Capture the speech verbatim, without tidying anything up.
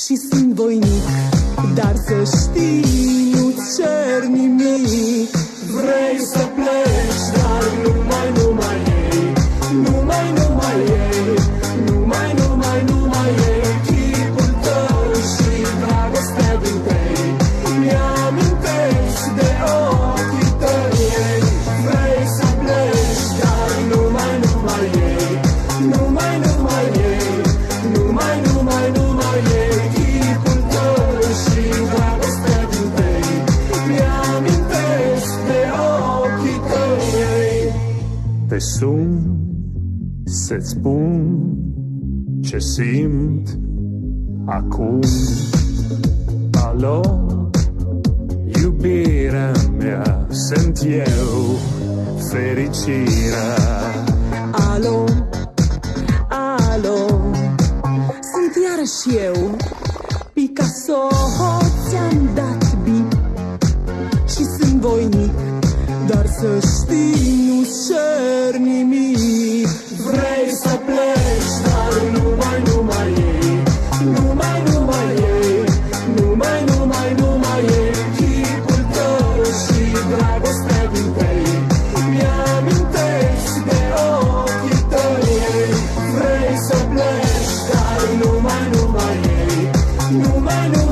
și sunt voinic, dar să știi, nu-ți cer nimic. Vrei să pleci, dar numai, numai ei, numai, numai ei, numai, numai, numai ei, chipul tău și dragostea din tăi. Mi-amintești de ochii tăi. Vrei să pleci, dar numai, numai ei, numai, numai ei, numai, numai, numai ei, chipul tău și dragostea din tăi. Mi-amintești de ochii tăi. Te sun să-ți spun ce simt acum. Alo, iubirea mea, sunt eu, fericirea. Alo, alo, sunt iarăși eu, Picasso, ți-am dat bip și sunt voinic, dar să știi, nu cer nimic. Vrei să pleci, dar numai, numai ei, numai, numai ei, numai, numai, numai ei, chipul tău și dragostea din tăi. Mi-amintești de ochii tăi. Vrei să pleci, dar numai, numai ei, numai, numai